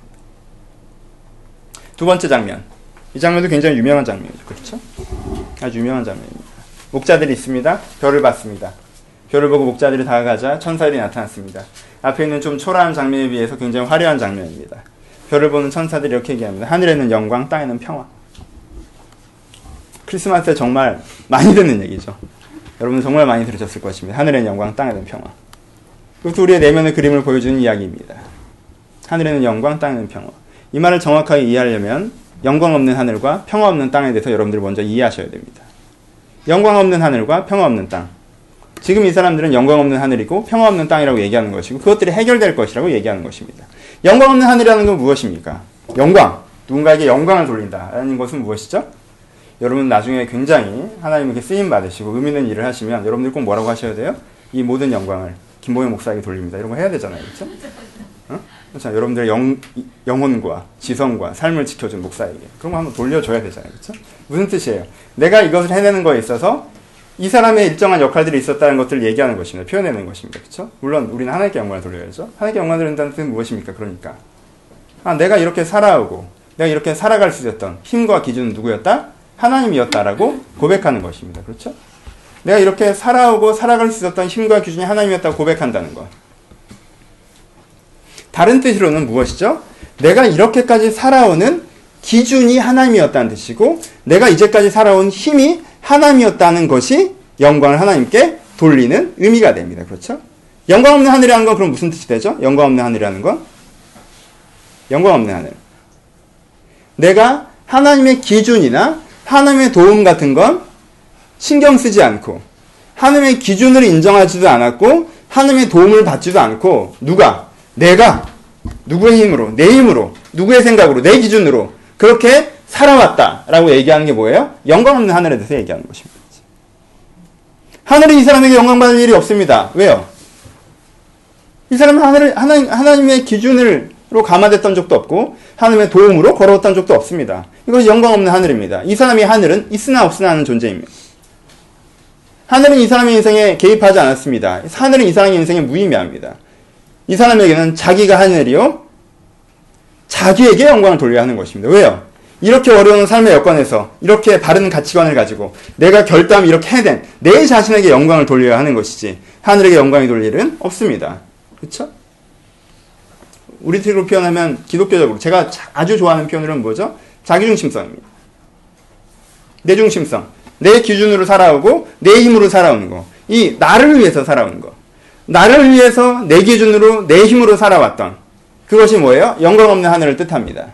두 번째 장면. 이 장면도 굉장히 유명한 장면이죠. 그렇죠? 아주 유명한 장면입니다. 목자들이 있습니다. 별을 봤습니다. 별을 보고 목자들이 다가가자 천사들이 나타났습니다. 앞에 있는 좀 초라한 장면에 비해서 굉장히 화려한 장면입니다. 별을 보는 천사들이 이렇게 얘기합니다. 하늘에는 영광, 땅에는 평화. 크리스마스에 정말 많이 듣는 얘기죠. 여러분 정말 많이 들으셨을 것입니다. 하늘에는 영광, 땅에는 평화. 이것도 우리의 내면의 그림을 보여주는 이야기입니다. 하늘에는 영광, 땅에는 평화. 이 말을 정확하게 이해하려면 영광 없는 하늘과 평화 없는 땅에 대해서 여러분들 먼저 이해하셔야 됩니다. 영광 없는 하늘과 평화 없는 땅. 지금 이 사람들은 영광 없는 하늘이고 평화 없는 땅이라고 얘기하는 것이고 그것들이 해결될 것이라고 얘기하는 것입니다. 영광 없는 하늘이라는 건 무엇입니까? 영광. 누군가에게 영광을 돌린다라는 것은 무엇이죠? 여러분 나중에 굉장히 하나님께 쓰임 받으시고 의미 있는 일을 하시면 여러분들 꼭 뭐라고 하셔야 돼요? 이 모든 영광을 김보영 목사에게 돌립니다. 이런 거 해야 되잖아요. 그렇죠? 어? 그렇죠? 여러분들의 영, 영혼과 지성과 삶을 지켜준 목사에게 그런 거 한번 돌려줘야 되잖아요. 그렇죠? 무슨 뜻이에요? 내가 이것을 해내는 거에 있어서 이 사람의 일정한 역할들이 있었다는 것들을 얘기하는 것입니다. 표현해내는 것입니다. 그렇죠? 물론 우리는 하나님께 영광을 돌려야죠. 하나님께 영광을 돌린다는 뜻은 무엇입니까? 그러니까 아, 내가 이렇게 살아오고 내가 이렇게 살아갈 수 있었던 힘과 기준은 누구였다? 하나님이었다라고 고백하는 것입니다. 그렇죠? 내가 이렇게 살아오고 살아갈 수 있었던 힘과 기준이 하나님이었다고 고백한다는 것. 다른 뜻으로는 무엇이죠? 내가 이렇게까지 살아오는 기준이 하나님이었다는 뜻이고 내가 이제까지 살아온 힘이 하나님이었다는 것이 영광을 하나님께 돌리는 의미가 됩니다. 그렇죠? 영광 없는 하늘이라는 건 그럼 무슨 뜻이 되죠? 영광 없는 하늘이라는 건? 영광 없는 하늘. 내가 하나님의 기준이나 하나님의 도움 같은 건 신경 쓰지 않고 하나님의 기준을 인정하지도 않았고 하나님의 도움을 받지도 않고 누가? 내가 누구의 힘으로? 내 힘으로 누구의 생각으로? 내 기준으로 그렇게 살아왔다라고 얘기하는 게 뭐예요? 영광 없는 하늘에 대해서 얘기하는 것입니다. 하늘은 이 사람에게 영광 받을 일이 없습니다. 왜요? 이 사람은 하늘을, 하나님, 하나님의 기준으로 감화됐던 적도 없고 하나님의 도움으로 걸어왔던 적도 없습니다. 이것이 영광 없는 하늘입니다. 이 사람이 하늘은 있으나 없으나 하는 존재입니다. 하늘은 이 사람의 인생에 개입하지 않았습니다. 하늘은 이 사람의 인생에 무의미합니다. 이 사람에게는 자기가 하늘이요 자기에게 영광을 돌려야 하는 것입니다. 왜요? 이렇게 어려운 삶의 여건에서 이렇게 바른 가치관을 가지고 내가 결단 이렇게 해낸 내 자신에게 영광을 돌려야 하는 것이지 하늘에게 영광이 돌릴 일은 없습니다. 그렇죠? 우리 식으로 표현하면 기독교적으로 제가 아주 좋아하는 표현으로는 뭐죠? 자기중심성입니다. 내 중심성. 내 기준으로 살아오고 내 힘으로 살아오는 거. 이 나를 위해서 살아오는 거. 나를 위해서 내 기준으로 내 힘으로 살아왔던 그것이 뭐예요? 영광 없는 하늘을 뜻합니다.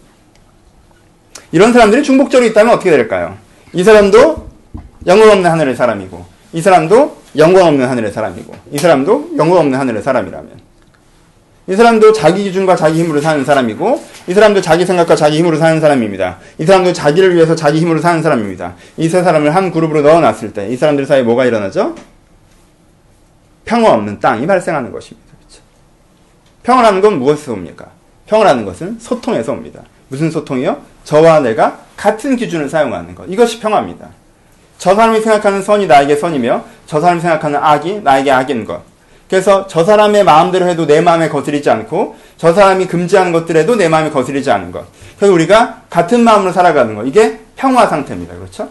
이런 사람들이 중복적으로 있다면 어떻게 될까요? 이 사람도 영광 없는 하늘의 사람이고 이 사람도 영광 없는 하늘의 사람이고 이 사람도 영광 없는 하늘의 사람이라면 이 사람도 자기 기준과 자기 힘으로 사는 사람이고 이 사람도 자기 생각과 자기 힘으로 사는 사람입니다. 이 사람도 자기를 위해서 자기 힘으로 사는 사람입니다. 이 세 사람을 한 그룹으로 넣어놨을 때 이 사람들 사이에 뭐가 일어나죠? 평화 없는 땅이 발생하는 것입니다. 그렇죠? 평화라는 건 무엇에서 옵니까? 평화라는 것은 소통에서 옵니다. 무슨 소통이요? 저와 내가 같은 기준을 사용하는 것. 이것이 평화입니다. 저 사람이 생각하는 선이 나에게 선이며 저 사람이 생각하는 악이 나에게 악인 것. 그래서 저 사람의 마음대로 해도 내 마음에 거스리지 않고 저 사람이 금지하는 것들에도 내 마음에 거스리지 않은 것. 그래서 우리가 같은 마음으로 살아가는 것. 이게 평화 상태입니다. 그렇죠?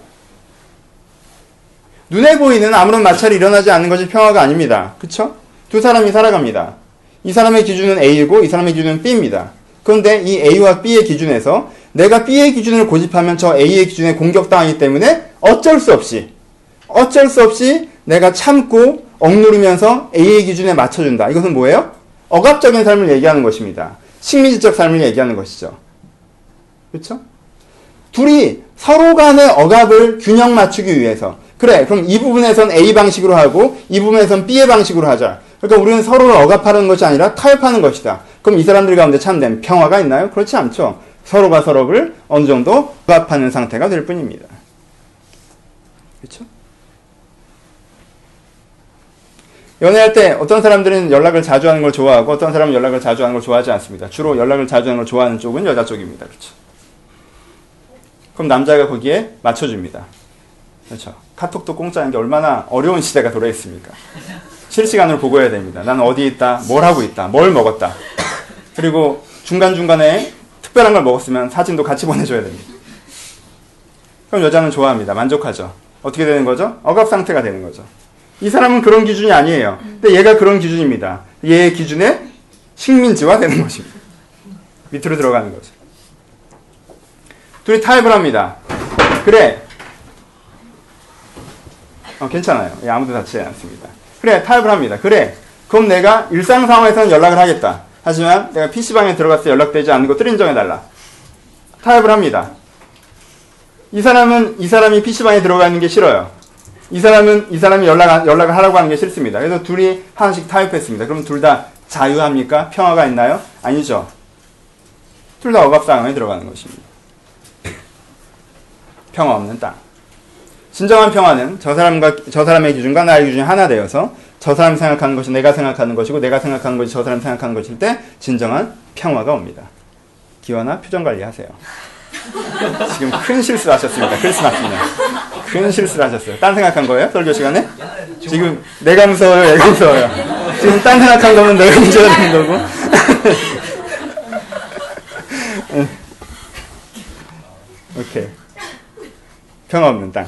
눈에 보이는 아무런 마찰이 일어나지 않는 것이 평화가 아닙니다. 그렇죠? 두 사람이 살아갑니다. 이 사람의 기준은 A이고 이 사람의 기준은 B입니다. 그런데 이 A와 B의 기준에서 내가 B의 기준을 고집하면 저 A의 기준에 공격당하기 때문에 어쩔 수 없이 어쩔 수 없이 내가 참고 억누르면서 A의 기준에 맞춰준다. 이것은 뭐예요? 억압적인 삶을 얘기하는 것입니다. 식미지적 삶을 얘기하는 것이죠. 그렇죠? 둘이 서로 간의 억압을 균형 맞추기 위해서 그래, 그럼 이 부분에선 A 방식으로 하고 이 부분에선 B의 방식으로 하자. 그러니까 우리는 서로를 억압하는 것이 아니라 타협하는 것이다. 그럼 이 사람들 가운데 참된 평화가 있나요? 그렇지 않죠. 서로가 서로를 어느 정도 억압하는 상태가 될 뿐입니다. 그렇죠? 연애할 때 어떤 사람들은 연락을 자주 하는 걸 좋아하고 어떤 사람은 연락을 자주 하는 걸 좋아하지 않습니다. 주로 연락을 자주 하는 걸 좋아하는 쪽은 여자 쪽입니다. 그렇죠? 그럼 남자가 거기에 맞춰줍니다. 그렇죠? 카톡도 공짜인 게 얼마나 어려운 시대가 도래했습니까? 실시간으로 보고해야 됩니다. 나는 어디 있다, 뭘 하고 있다, 뭘 먹었다. 그리고 중간중간에 특별한 걸 먹었으면 사진도 같이 보내줘야 됩니다. 그럼 여자는 좋아합니다. 만족하죠. 어떻게 되는 거죠? 억압 상태가 되는 거죠. 이 사람은 그런 기준이 아니에요. 근데 얘가 그런 기준입니다. 얘의 기준에 식민지화 되는 것입니다. 밑으로 들어가는 거죠. 둘이 타협을 합니다. 그래. 어, 괜찮아요. 예, 아무도 다치지 않습니다. 그래, 타협을 합니다. 그래. 그럼 내가 일상 상황에서는 연락을 하겠다. 하지만 내가 피시방에 들어가서 연락되지 않는 것들 인정해달라. 타협을 합니다. 이 사람은 이 사람이 피시방에 들어가 있는 게 싫어요. 이 사람은 이 사람이 연락, 연락을 하라고 하는 게 싫습니다. 그래서 둘이 하나씩 타협했습니다. 그럼 둘 다 자유합니까? 평화가 있나요? 아니죠. 둘 다 억압 상황에 들어가는 것입니다. 평화 없는 땅. 진정한 평화는 저 사람과 저 사람의 기준과 나의 기준이 하나 되어서 저 사람이 생각하는 것이 내가 생각하는 것이고 내가 생각하는 것이 저 사람이 생각하는 것일 때 진정한 평화가 옵니다. 기와나 표정 관리하세요. 지금 큰 실수 하셨습니다. 크리스마스는 큰 실수를 하셨어요. 딴 생각한 거예요? 설교 시간에? 지금 내가 무서워요, 얘가 무서워요. 지금 딴 생각한 거면 내가 문제가 되는 거고. 오케이. 평화 없는 땅.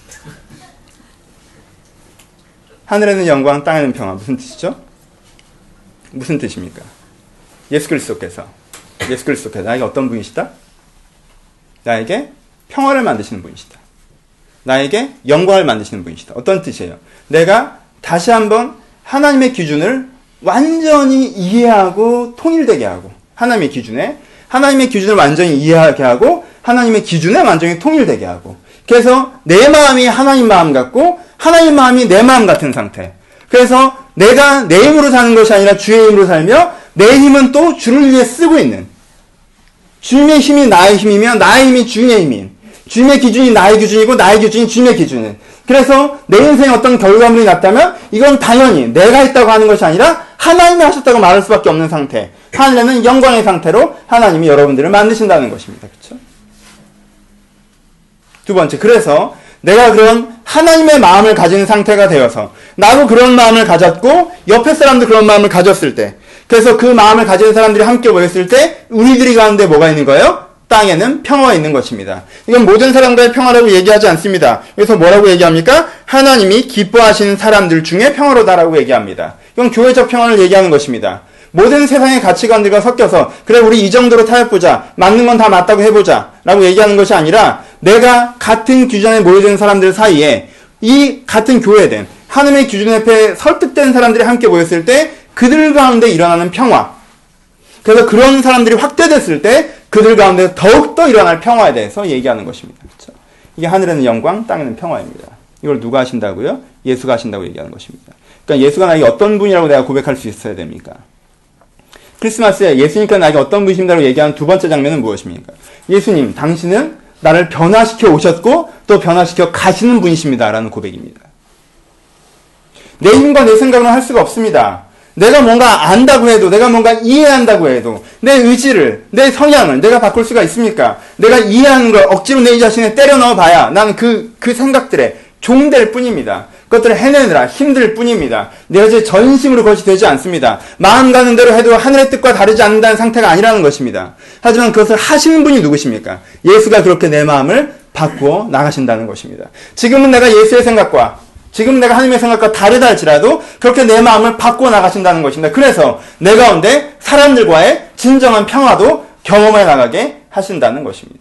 하늘에는 영광, 땅에는 평화. 무슨 뜻이죠? 무슨 뜻입니까? 예수 그리스도께서 예수 그리스도께서 나에게 어떤 분이시다? 나에게 평화를 만드시는 분이시다. 나에게 영광을 만드시는 분이시다. 어떤 뜻이에요? 내가 다시 한번 하나님의 기준을 완전히 이해하고 통일되게 하고 하나님의 기준에 하나님의 기준을 완전히 이해하게 하고 하나님의 기준에 완전히 통일되게 하고 그래서 내 마음이 하나님 마음 같고 하나님 마음이 내 마음 같은 상태. 그래서 내가 내 힘으로 사는 것이 아니라 주의 힘으로 살며 내 힘은 또 주를 위해 쓰고 있는 주님의 힘이 나의 힘이며 나의 힘이 주님의 힘인 주님의 기준이 나의 기준이고 나의 기준이 주님의 기준인 그래서 내 인생에 어떤 결과물이 났다면 이건 당연히 내가 했다고 하는 것이 아니라 하나님이 하셨다고 말할 수밖에 없는 상태. 하늘에는 영광의 상태로 하나님이 여러분들을 만드신다는 것입니다. 그렇죠? 두 번째, 그래서 내가 그런 하나님의 마음을 가진 상태가 되어서 나도 그런 마음을 가졌고 옆에 사람도 그런 마음을 가졌을 때 그래서 그 마음을 가진 사람들이 함께 모였을 때 우리들이 가운데 뭐가 있는 거예요? 땅에는 평화가 있는 것입니다. 이건 모든 사람과의 평화라고 얘기하지 않습니다. 그래서 뭐라고 얘기합니까? 하나님이 기뻐하시는 사람들 중에 평화로다라고 얘기합니다. 이건 교회적 평화를 얘기하는 것입니다. 모든 세상의 가치관들과 섞여서 그래 우리 이 정도로 타협보자. 맞는 건 다 맞다고 해보자. 라고 얘기하는 것이 아니라 내가 같은 기준에 모여든 사람들 사이에 이 같은 교회된 하나님의 기준 앞에 설득된 사람들이 함께 모였을 때 그들 가운데 일어나는 평화. 그래서 그런 사람들이 확대됐을 때 그들 가운데 더욱더 일어날 평화에 대해서 얘기하는 것입니다. 그렇죠? 이게 하늘에는 영광, 땅에는 평화입니다. 이걸 누가 하신다고요? 예수가 하신다고 얘기하는 것입니다. 그러니까 예수가 나에게 어떤 분이라고 내가 고백할 수 있어야 됩니까? 크리스마스에 예수님께서 나에게 어떤 분이신다고 얘기하는 두 번째 장면은 무엇입니까? 예수님, 당신은 나를 변화시켜 오셨고 또 변화시켜 가시는 분이십니다. 라는 고백입니다. 내 힘과 내 생각으로 할 수가 없습니다. 내가 뭔가 안다고 해도 내가 뭔가 이해한다고 해도 내 의지를 내 성향을 내가 바꿀 수가 있습니까? 내가 이해하는 걸 억지로 내 자신에 때려 넣어 봐야 나는 그, 그 생각들에 종될 뿐입니다. 그것들을 해내느라 힘들 뿐입니다. 내가 이제 전심으로 그것이 되지 않습니다. 마음 가는 대로 해도 하늘의 뜻과 다르지 않는다는 상태가 아니라는 것입니다. 하지만 그것을 하시는 분이 누구십니까? 예수가 그렇게 내 마음을 바꾸어 나가신다는 것입니다. 지금은 내가 예수의 생각과 지금 내가 하나님의 생각과 다르다 할지라도 그렇게 내 마음을 바꾸어 나가신다는 것입니다. 그래서 내 가운데 사람들과의 진정한 평화도 경험해 나가게 하신다는 것입니다.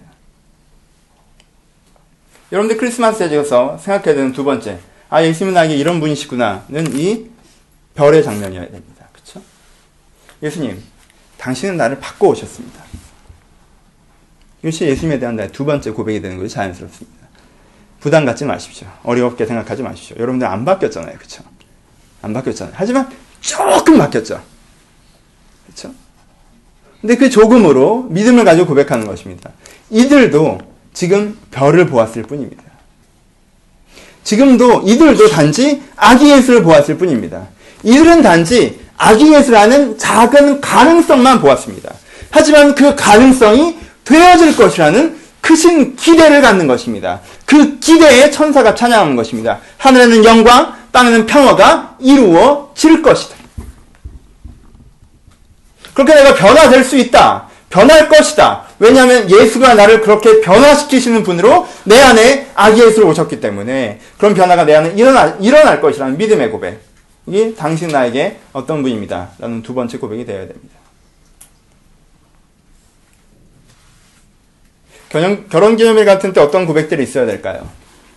여러분들 크리스마스에 대해서 생각해야 되는 두 번째, 아 예수님은 나에게 이런 분이시구나는 이 별의 장면이어야 됩니다. 그렇죠? 예수님, 당신은 나를 바꿔 오셨습니다. 이것이 예수님에 대한 나의 두 번째 고백이 되는 것이 자연스럽습니다. 부담 갖지 마십시오. 어렵게 생각하지 마십시오. 여러분들 안 바뀌었잖아요. 그쵸? 안 바뀌었잖아요. 하지만 조금 바뀌었죠. 그쵸? 근데 그 조금으로 믿음을 가지고 고백하는 것입니다. 이들도 지금 별을 보았을 뿐입니다. 지금도 이들도 단지 아기 예수를 보았을 뿐입니다. 이들은 단지 아기 예수라는 작은 가능성만 보았습니다. 하지만 그 가능성이 되어질 것이라는 크신 기대를 갖는 것입니다. 그 기대에 천사가 찬양하는 것입니다. 하늘에는 영광, 땅에는 평화가 이루어질 것이다. 그렇게 내가 변화될 수 있다. 변할 것이다. 왜냐하면 예수가 나를 그렇게 변화시키시는 분으로 내 안에 아기 예수로 오셨기 때문에 그런 변화가 내 안에 일어날, 일어날 것이라는 믿음의 고백이 당신 나에게 어떤 분입니다. 라는 두 번째 고백이 되어야 됩니다. 결혼, 결혼기념일 같은 때 어떤 고백들이 있어야 될까요?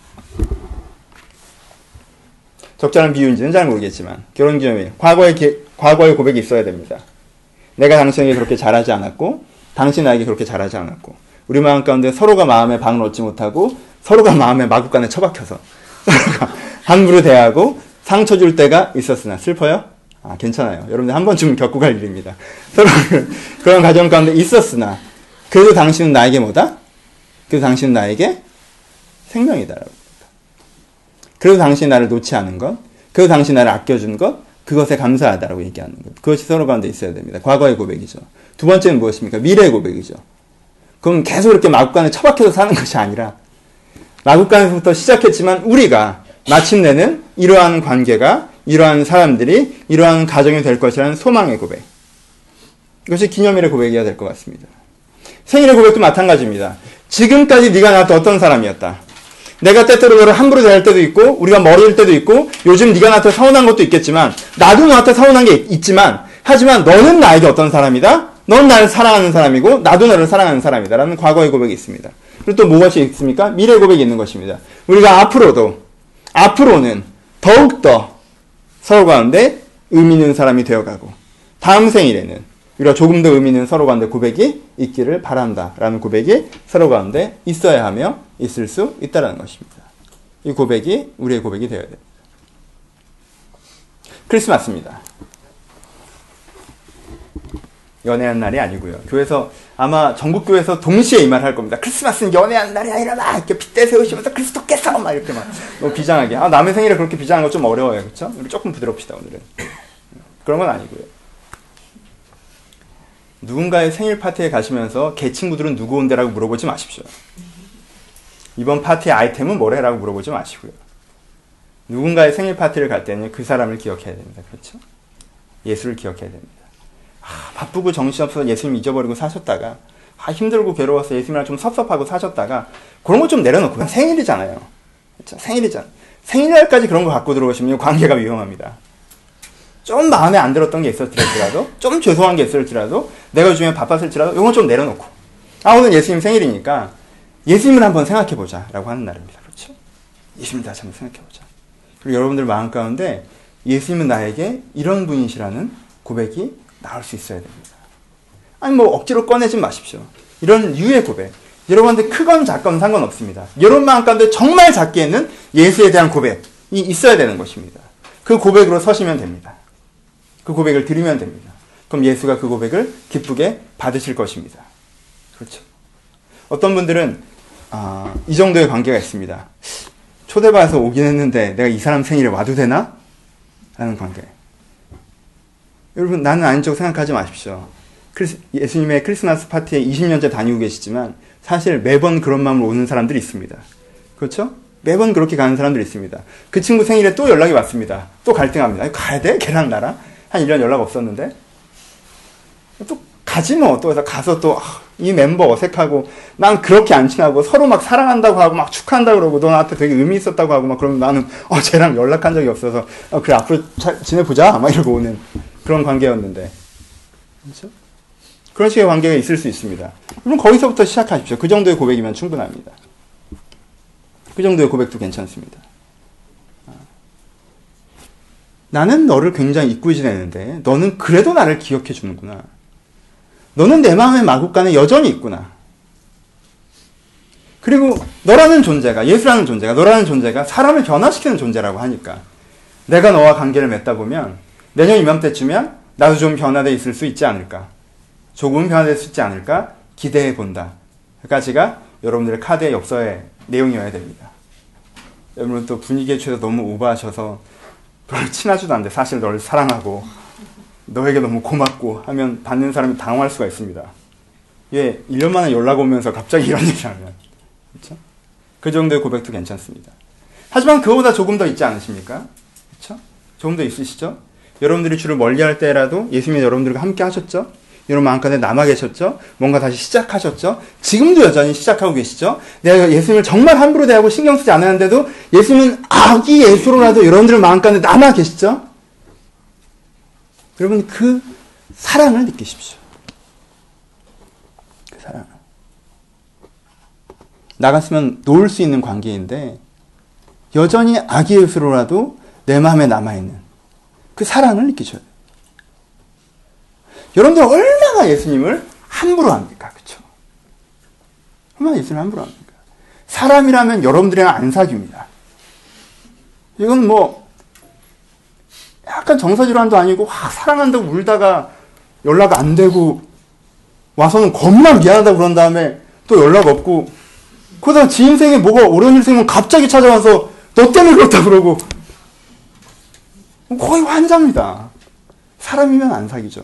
적절한 비유인지는 잘 모르겠지만 결혼기념일, 과거의, 기, 과거의 고백이 있어야 됩니다. 내가 당신에게 그렇게 잘하지 않았고 당신 나에게 그렇게 잘하지 않았고 우리 마음 가운데 서로가 마음에 방을 얻지 못하고 서로가 마음에 마구간에 처박혀서 서로가 함부로 대하고 상처 줄 때가 있었으나 슬퍼요? 아 괜찮아요. 여러분들 한 번쯤 겪고 갈 일입니다. 서로 그런 가정 가운데 있었으나 그래도 당신은 나에게 뭐다? 그래도 당신은 나에게 생명이다. 그래도 당신이 나를 놓지 않은 것, 그래도 당신이 나를 아껴준 것, 그것에 감사하다라고 얘기하는 것. 그것이 서로 가운데 있어야 됩니다. 과거의 고백이죠. 두 번째는 무엇입니까? 미래의 고백이죠. 그럼 계속 이렇게 마구간에 처박혀서 사는 것이 아니라 마구간에서부터 시작했지만 우리가 마침내는 이러한 관계가 이러한 사람들이 이러한 가정이 될 것이라는 소망의 고백. 이것이 기념일의 고백이어야 될 것 같습니다. 생일의 고백도 마찬가지입니다. 지금까지 네가 나한테 어떤 사람이었다. 내가 때때로 너를 함부로 대할 때도 있고 우리가 멀어질 때도 있고 요즘 네가 나한테 서운한 것도 있겠지만 나도 너한테 서운한 게 있지만 하지만 너는 나에게 어떤 사람이다? 넌 나를 사랑하는 사람이고 나도 너를 사랑하는 사람이다 라는 과거의 고백이 있습니다. 그리고 또 무엇이 있습니까? 미래의 고백이 있는 것입니다. 우리가 앞으로도 앞으로는 더욱더 서로 가운데 의미 있는 사람이 되어가고 다음 생일에는 우리가 조금 더 의미 있는 서로 가운데 고백이 있기를 바란다 라는 고백이 서로 가운데 있어야 하며 있을 수 있다는 것입니다. 이 고백이 우리의 고백이 되어야 됩니다. 크리스마스입니다. 연애한 날이 아니고요. 교회에서 아마 전국 교회에서 동시에 이 말 할 겁니다. 크리스마스는 연애한 날이 아니라 막 이렇게 핏대 세우시면서 그리스도께서 막 이렇게 막 너무 비장하게. 아 남의 생일에 그렇게 비장한 거 좀 어려워요, 그렇죠? 우리 조금 부드럽시다 오늘은. 그런 건 아니고요. 누군가의 생일 파티에 가시면서 걔 친구들은 누구 온대라고 물어보지 마십시오. 이번 파티의 아이템은 뭐래라고 물어보지 마시고요. 누군가의 생일 파티를 갈 때는 그 사람을 기억해야 됩니다. 그렇죠? 예수를 기억해야 됩니다. 아, 바쁘고 정신없어서 예수님 잊어버리고 사셨다가 아, 힘들고 괴로워서 예수님이랑 좀 섭섭하고 사셨다가 그런 거 좀 내려놓고 생일이잖아요. 그렇죠? 생일이잖아. 생일날까지 그런 거 갖고 들어오시면 관계가 위험합니다. 좀 마음에 안 들었던 게 있었더라도 좀 죄송한 게 있을지라도 내가 요즘에 바빴을지라도 이건 좀 내려놓고 아 오늘 예수님 생일이니까 예수님을 한번 생각해보자 라고 하는 날입니다. 그렇죠? 예수님을 다시 한번 생각해보자. 그리고 여러분들 마음 가운데 예수님은 나에게 이런 분이시라는 고백이 나올 수 있어야 됩니다. 아니 뭐 억지로 꺼내지 마십시오. 이런 유의 고백 여러분한테 크건 작건 상관없습니다. 여러분 마음 가운데 정말 작게는 예수에 대한 고백이 있어야 되는 것입니다. 그 고백으로 서시면 됩니다. 그 고백을 드리면 됩니다. 그럼 예수가 그 고백을 기쁘게 받으실 것입니다. 그렇죠? 어떤 분들은 아, 이 정도의 관계가 있습니다. 초대받아서 오긴 했는데 내가 이 사람 생일에 와도 되나? 라는 관계. 여러분 나는 아닌 척 생각하지 마십시오. 크리스, 예수님의 크리스마스 파티에 이십 년째 다니고 계시지만 사실 매번 그런 마음으로 오는 사람들이 있습니다. 그렇죠? 매번 그렇게 가는 사람들이 있습니다. 그 친구 생일에 또 연락이 왔습니다. 또 갈등합니다. 가야 돼? 걔랑 나랑? 한 일 년 연락 없었는데? 또 가지 뭐. 또 해서 가서 또 이 멤버 어색하고 난 그렇게 안 친하고 서로 막 사랑한다고 하고 막 축하한다고 그러고 너 나한테 되게 의미 있었다고 하고 막 그러면 나는 어 쟤랑 연락한 적이 없어서 어 그래 앞으로 잘 지내보자 막 이러고 오는 그런 관계였는데 그렇죠? 그런 식의 관계가 있을 수 있습니다. 그럼 거기서부터 시작하십시오. 그 정도의 고백이면 충분합니다. 그 정도의 고백도 괜찮습니다. 나는 너를 굉장히 잊고 지내는데 너는 그래도 나를 기억해 주는구나. 너는 내 마음의 마구간에 여전히 있구나. 그리고 너라는 존재가, 예수라는 존재가, 너라는 존재가 사람을 변화시키는 존재라고 하니까 내가 너와 관계를 맺다 보면 내년 이맘때쯤이면 나도 좀 변화되어 있을 수 있지 않을까, 조금은 변화될 수 있지 않을까 기대해 본다. 여기까지가 여러분들의 카드의 엽서의 내용이어야 됩니다. 여러분 또 분위기에 취해서 너무 오버하셔서 별로 친하지도 않은데 사실 너를 사랑하고 너에게 너무 고맙고 하면 받는 사람이 당황할 수가 있습니다. 예, 일 년 만에 연락 오면서 갑자기 이런 얘기를 하면, 그렇죠? 그 정도의 고백도 괜찮습니다. 하지만 그거보다 조금 더 있지 않으십니까? 그렇죠? 조금 더 있으시죠? 여러분들이 주를 멀리할 때라도 예수님이 여러분들과 함께 하셨죠? 여러분 마음가운데 남아 계셨죠? 뭔가 다시 시작하셨죠? 지금도 여전히 시작하고 계시죠? 내가 예수님을 정말 함부로 대하고 신경 쓰지 않았는데도 예수님은 아기 예수로라도 여러분들 마음가운데 남아 계시죠? 여러분 그 사랑을 느끼십시오. 그 사랑을. 나갔으면 놓을 수 있는 관계인데 여전히 아기 예수로라도 내 마음에 남아있는 그 사랑을 느끼셔야 돼요. 여러분들 얼마나 예수님을 함부로 합니까? 그렇죠? 얼마나 예수님을 함부로 합니까? 사람이라면 여러분들이랑 안 사귀입니다. 이건 뭐 약간 정서질환도 아니고 와 사랑한다고 울다가 연락 안 되고 와서는 겁나 미안하다고 그런 다음에 또 연락 없고 그러다가 지 인생에 뭐가 어려운 일 생기면 갑자기 찾아와서 너 때문에 그렇다 그러고 거의 환자입니다. 사람이면 안 사귀죠.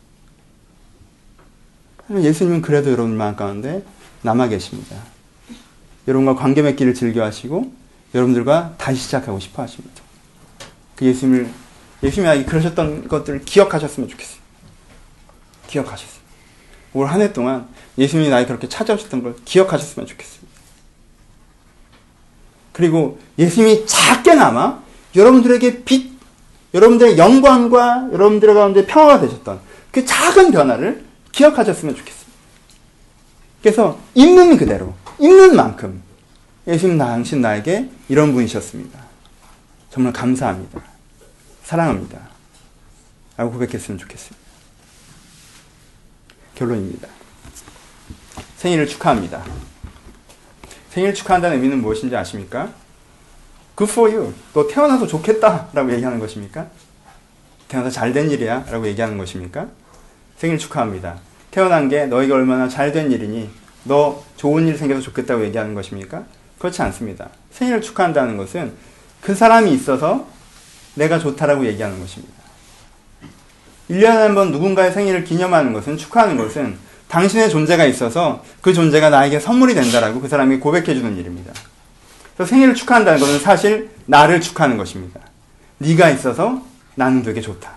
예수님은 그래도 여러분 마음 가운데 남아 계십니다. 여러분과 관계 맺기를 즐겨 하시고 여러분들과 다시 시작하고 싶어 하십니다. 그 예수님을, 예수님이 그러셨던 것들을 기억하셨으면 좋겠어요. 기억하셨어요. 올 한 해 동안 예수님이 나에게 그렇게 찾아오셨던 걸 기억하셨으면 좋겠습니다. 그리고 예수님이 작게나마 여러분들에게 빛, 여러분들의 영광과 여러분들 가운데 평화가 되셨던 그 작은 변화를 기억하셨으면 좋겠습니다. 그래서 있는 그대로, 있는 만큼 예수님 당신 나에게 이런 분이셨습니다. 정말 감사합니다. 사랑합니다. 라고 고백했으면 좋겠습니다. 결론입니다. 생일을 축하합니다. 생일 축하한다는 의미는 무엇인지 아십니까? Good for you. 너 태어나서 좋겠다 라고 얘기하는 것입니까? 태어나서 잘된 일이야 라고 얘기하는 것입니까? 생일 축하합니다. 태어난 게 너에게 얼마나 잘된 일이니 너 좋은 일 생겨서 좋겠다고 얘기하는 것입니까? 그렇지 않습니다. 생일을 축하한다는 것은 그 사람이 있어서 내가 좋다라고 얘기하는 것입니다. 일 년에 한 번 누군가의 생일을 기념하는 것은, 축하하는 것은 당신의 존재가 있어서 그 존재가 나에게 선물이 된다라고 그 사람이 고백해주는 일입니다. 그래서 생일을 축하한다는 것은 사실 나를 축하하는 것입니다. 네가 있어서 나는 되게 좋다.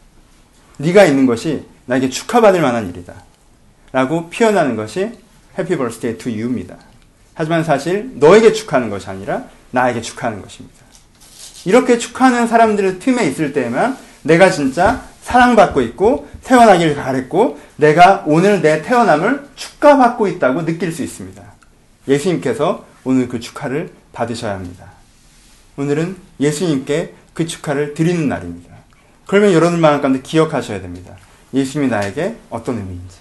네가 있는 것이 나에게 축하받을 만한 일이다. 라고 표현하는 것이 Happy Birthday to You입니다. 하지만 사실 너에게 축하하는 것이 아니라 나에게 축하하는 것입니다. 이렇게 축하하는 사람들의 틈에 있을 때에만 내가 진짜 사랑받고 있고 태어나길 바랬고 내가 오늘 내 태어남을 축하받고 있다고 느낄 수 있습니다. 예수님께서 오늘 그 축하를 받으셔야 합니다. 오늘은 예수님께 그 축하를 드리는 날입니다. 그러면 여러분 마음 가운데 기억하셔야 됩니다. 예수님이 나에게 어떤 의미인지,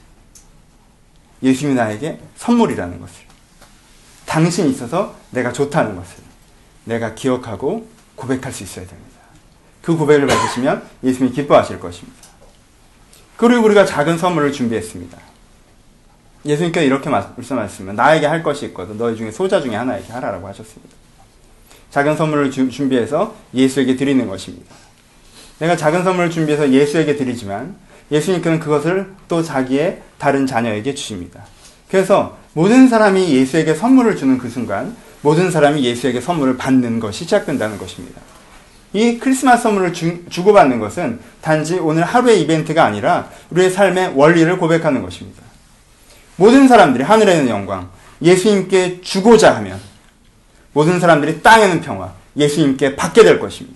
예수님이 나에게 선물이라는 것을, 당신이 있어서 내가 좋다는 것을 내가 기억하고 고백할 수 있어야 됩니다. 그 고백을 받으시면 예수님이 기뻐하실 것입니다. 그리고 우리가 작은 선물을 준비했습니다. 예수님께서 이렇게 말씀하셨습니다. 나에게 할 것이 있거든 너희 중에 소자 중에 하나에게 하라라고 하셨습니다. 작은 선물을 주, 준비해서 예수에게 드리는 것입니다. 내가 작은 선물을 준비해서 예수에게 드리지만 예수님께서는 그것을 또 자기의 다른 자녀에게 주십니다. 그래서 모든 사람이 예수에게 선물을 주는 그 순간 모든 사람이 예수에게 선물을 받는 것이 시작된다는 것입니다. 이 크리스마스 선물을 주, 주고받는 것은 단지 오늘 하루의 이벤트가 아니라 우리의 삶의 원리를 고백하는 것입니다. 모든 사람들이 하늘에 있는 영광, 예수님께 주고자 하면 모든 사람들이 땅에는 평화, 예수님께 받게 될 것입니다.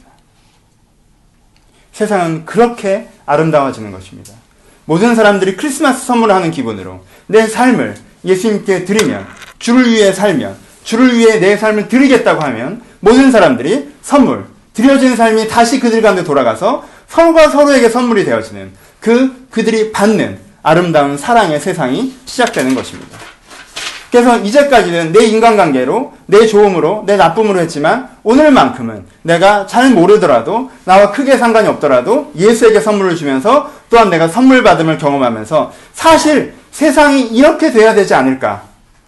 세상은 그렇게 아름다워지는 것입니다. 모든 사람들이 크리스마스 선물을 하는 기분으로 내 삶을 예수님께 드리면, 주를 위해 살면, 주를 위해 내 삶을 드리겠다고 하면 모든 사람들이 선물, 드려진 삶이 다시 그들 가운데 돌아가서 서로가 서로에게 선물이 되어지는 그 그들이 받는 아름다운 사랑의 세상이 시작되는 것입니다. 그래서 이제까지는 내 인간관계로, 내 좋음으로, 내 나쁨으로 했지만 오늘만큼은 내가 잘 모르더라도 나와 크게 상관이 없더라도 예수에게 선물을 주면서 또한 내가 선물 받음을 경험하면서 사실 세상이 이렇게 돼야 되지 않을까.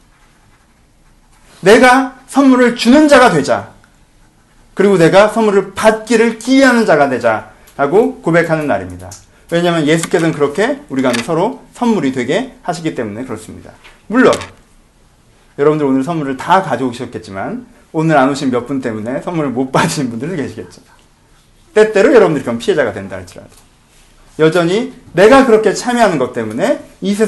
내가 선물을 주는 자가 되자. 그리고 내가 선물을 받기를 기회하는 자가 되자. 라고 고백하는 날입니다. 왜냐하면 예수께서는 그렇게 우리 가운데 서로 선물이 되게 하시기 때문에 그렇습니다. 물론 여러분들 오늘 선물을 다 가져오셨겠지만 오늘 안 오신 몇 분 때문에 선물을 못 받으신 분들도 계시겠죠. 때때로 여러분들이 그런 피해자가 된다 할지라도 여전히 내가 그렇게 참여하는 것 때문에 이 세상